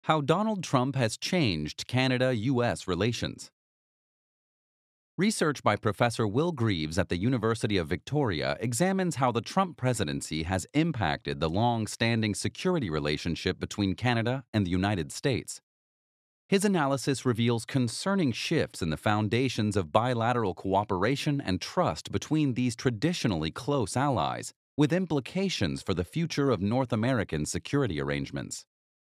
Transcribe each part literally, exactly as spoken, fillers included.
How Donald Trump has changed Canada U S relations. Research by Professor Will Greaves at the University of Victoria examines how the Trump presidency has impacted the long standing security relationship between Canada and the United States. His analysis reveals concerning shifts in the foundations of bilateral cooperation and trust between these traditionally close allies, with implications for the future of North American security arrangements.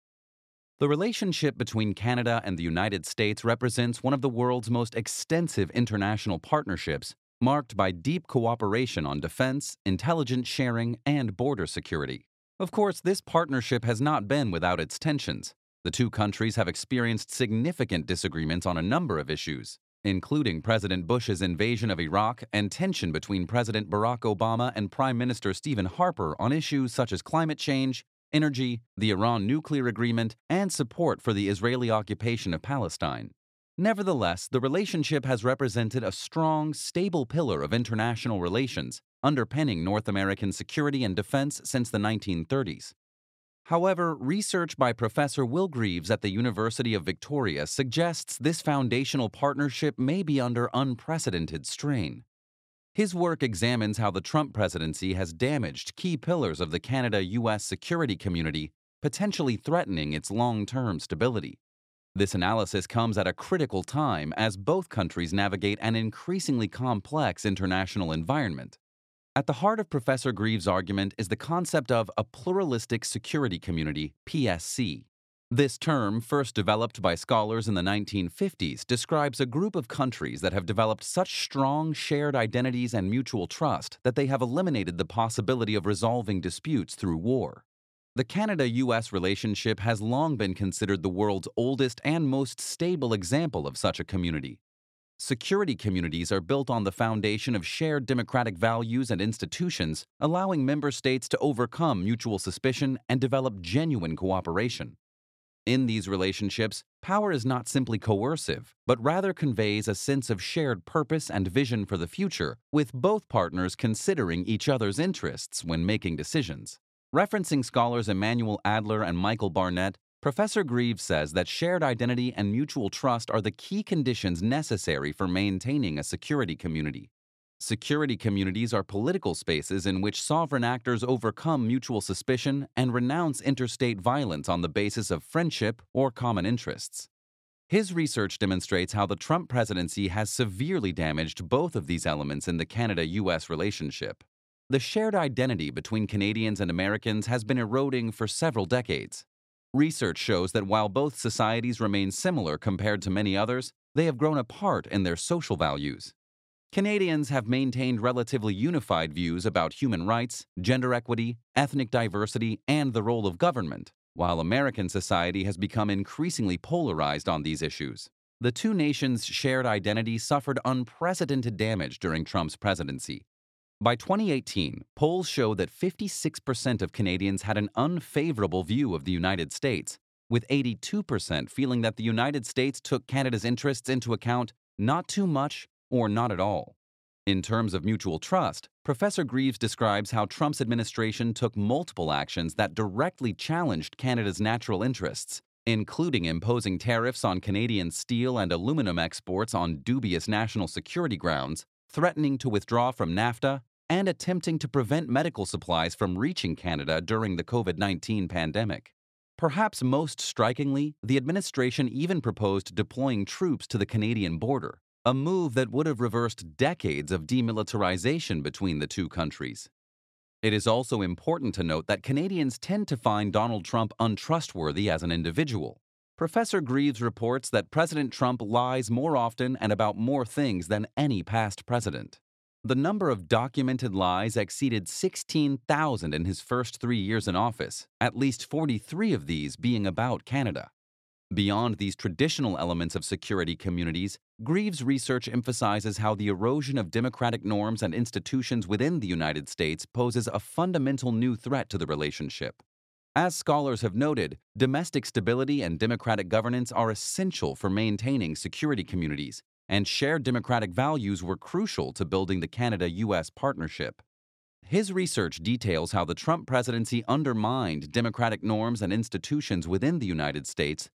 The relationship between Canada and the United States represents one of the world's most extensive international partnerships, marked by deep cooperation on defense, intelligence sharing, and border security. Of course, this partnership has not been without its tensions. The two countries have experienced significant disagreements on a number of issues, including President Bush's invasion of Iraq and tension between President Barack Obama and Prime Minister Stephen Harper on issues such as climate change, energy, the Iran nuclear agreement, and support for the Israeli occupation of Palestine. Nevertheless, the relationship has represented a strong, stable pillar of international relations, underpinning North American security and defense since the nineteen thirties. However, research by Professor Will Greaves at the University of Victoria suggests this foundational partnership may be under unprecedented strain. His work examines how the Trump presidency has damaged key pillars of the Canada-U S security community, potentially threatening its long-term stability. This analysis comes at a critical time as both countries navigate an increasingly complex international environment. At the heart of Professor Greaves' argument is the concept of a pluralistic security community, P S C. This term, first developed by scholars in the nineteen fifties, describes a group of countries that have developed such strong shared identities and mutual trust that they have eliminated the possibility of resolving disputes through war. The Canada-U S relationship has long been considered the world's oldest and most stable example of such a community. Security communities are built on the foundation of shared democratic values and institutions, allowing member states to overcome mutual suspicion and develop genuine cooperation. In these relationships, power is not simply coercive, but rather conveys a sense of shared purpose and vision for the future, with both partners considering each other's interests when making decisions. Referencing scholars Emmanuel Adler and Michael Barnett, Professor Greaves says that shared identity and mutual trust are the key conditions necessary for maintaining a security community. Security communities are political spaces in which sovereign actors overcome mutual suspicion and renounce interstate violence on the basis of friendship or common interests. His research demonstrates how the Trump presidency has severely damaged both of these elements in the Canada-U S relationship. The shared identity between Canadians and Americans has been eroding for several decades. Research shows that while both societies remain similar compared to many others, they have grown apart in their social values. Canadians have maintained relatively unified views about human rights, gender equity, ethnic diversity, and the role of government, while American society has become increasingly polarized on these issues. The two nations' shared identity suffered unprecedented damage during Trump's presidency. By twenty eighteen, polls show that fifty-six percent of Canadians had an unfavorable view of the United States, with eighty-two percent feeling that the United States took Canada's interests into account not too much or not at all. In terms of mutual trust, Professor Greaves describes how Trump's administration took multiple actions that directly challenged Canada's natural interests, including imposing tariffs on Canadian steel and aluminum exports on dubious national security grounds, threatening to withdraw from NAFTA, and attempting to prevent medical supplies from reaching Canada during the COVID nineteen pandemic. Perhaps most strikingly, the administration even proposed deploying troops to the Canadian border, a move that would have reversed decades of demilitarization between the two countries. It is also important to note that Canadians tend to find Donald Trump untrustworthy as an individual. Professor Greaves reports that President Trump lies more often and about more things than any past president. The number of documented lies exceeded sixteen thousand in his first three years in office, at least forty-three of these being about Canada. Beyond these traditional elements of security communities, Greaves' research emphasizes how the erosion of democratic norms and institutions within the United States poses a fundamental new threat to the relationship. As scholars have noted, domestic stability and democratic governance are essential for maintaining security communities, and shared democratic values were crucial to building the Canada-U S partnership. His research details how the Trump presidency undermined democratic norms and institutions within the United States,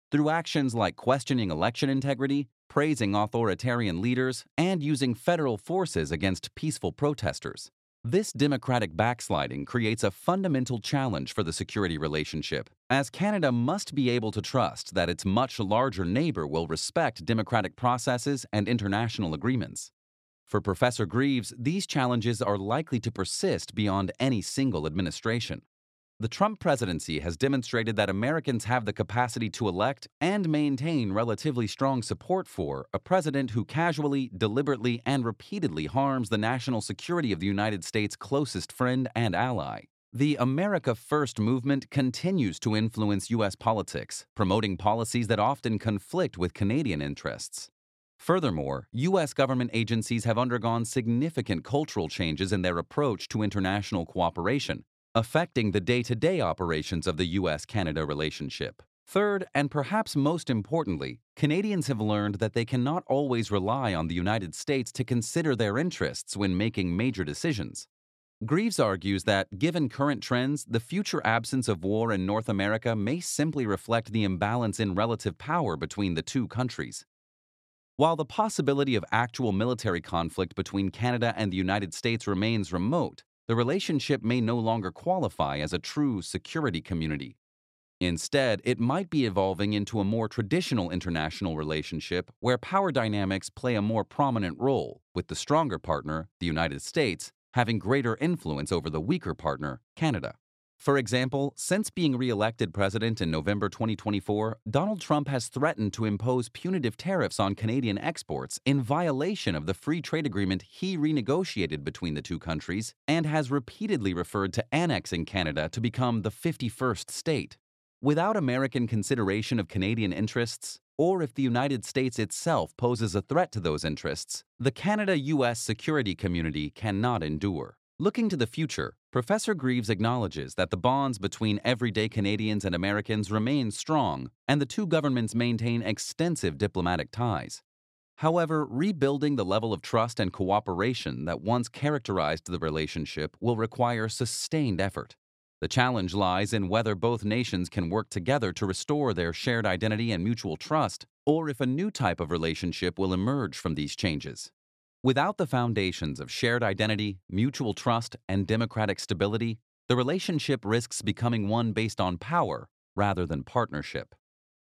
through actions like questioning election integrity, praising authoritarian leaders, and using federal forces against peaceful protesters. This democratic backsliding creates a fundamental challenge for the security relationship, as Canada must be able to trust that its much larger neighbor will respect democratic processes and international agreements. For Professor Greaves, these challenges are likely to persist beyond any single administration. The Trump presidency has demonstrated that Americans have the capacity to elect and maintain relatively strong support for a president who casually, deliberately, and repeatedly harms the national security of the United States' closest friend and ally. The America First movement continues to influence U S politics, promoting policies that often conflict with Canadian interests. Furthermore, U S government agencies have undergone significant cultural changes in their approach to international cooperation, affecting the day-to-day operations of the U S Canada relationship. Third, and perhaps most importantly, Canadians have learned that they cannot always rely on the United States to consider their interests when making major decisions. Greaves argues that, given current trends, the future absence of war in North America may simply reflect the imbalance in relative power between the two countries. While the possibility of actual military conflict between Canada and the United States remains remote, the relationship may no longer qualify as a true security community. Instead, it might be evolving into a more traditional international relationship where power dynamics play a more prominent role, with the stronger partner, the United States, having greater influence over the weaker partner, Canada. For example, since being re-elected president in November twenty twenty-four, Donald Trump has threatened to impose punitive tariffs on Canadian exports in violation of the free trade agreement he renegotiated between the two countries, and has repeatedly referred to annexing Canada to become the fifty-first state. Without American consideration of Canadian interests, or if the United States itself poses a threat to those interests, the Canada-U S security community cannot endure. Looking to the future, Professor Greaves acknowledges that the bonds between everyday Canadians and Americans remain strong, and the two governments maintain extensive diplomatic ties. However, rebuilding the level of trust and cooperation that once characterized the relationship will require sustained effort. The challenge lies in whether both nations can work together to restore their shared identity and mutual trust, or if a new type of relationship will emerge from these changes. Without the foundations of shared identity, mutual trust, and democratic stability, the relationship risks becoming one based on power rather than partnership.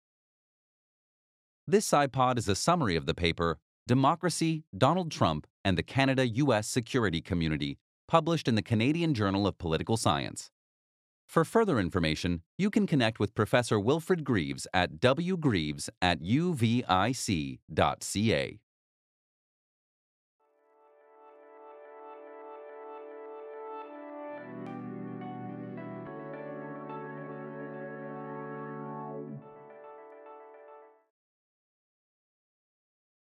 This SciPod is a summary of the paper Democracy, Donald Trump, and the Canada-U S Security Community, published in the Canadian Journal of Political Science. For further information, you can connect with Professor Wilfred Greaves at w greaves at u v i c dot c a.